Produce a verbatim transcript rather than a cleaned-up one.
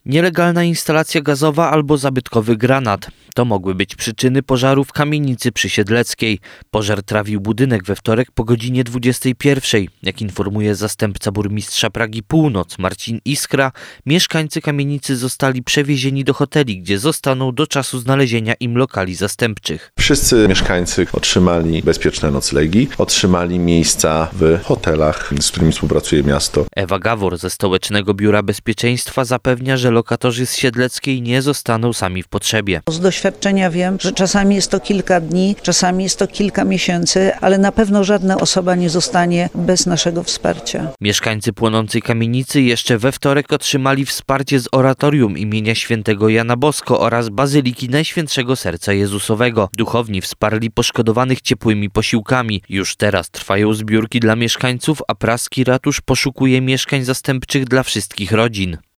Nielegalna instalacja gazowa albo zabytkowy granat. To mogły być przyczyny pożaru w kamienicy przy Siedleckiej. Pożar trawił budynek we wtorek po godzinie dwudziestej pierwszej. Jak informuje zastępca burmistrza Pragi Północ Marcin Iskra, mieszkańcy kamienicy zostali przewiezieni do hoteli, gdzie zostaną do czasu znalezienia im lokali zastępczych. Wszyscy mieszkańcy otrzymali bezpieczne noclegi, otrzymali miejsca w hotelach, z którymi współpracuje miasto. Ewa Gawor ze Stołecznego Biura Bezpieczeństwa zapewnia, że lokatorzy z Siedleckiej nie zostaną sami w potrzebie. Z doświadczenia wiem, że czasami jest to kilka dni, czasami jest to kilka miesięcy, ale na pewno żadna osoba nie zostanie bez naszego wsparcia. Mieszkańcy płonącej kamienicy jeszcze we wtorek otrzymali wsparcie z oratorium imienia świętego Jana Bosko oraz Bazyliki Najświętszego Serca Jezusowego. Duchowni wsparli poszkodowanych ciepłymi posiłkami. Już teraz trwają zbiórki dla mieszkańców, a praski ratusz poszukuje mieszkań zastępczych dla wszystkich rodzin.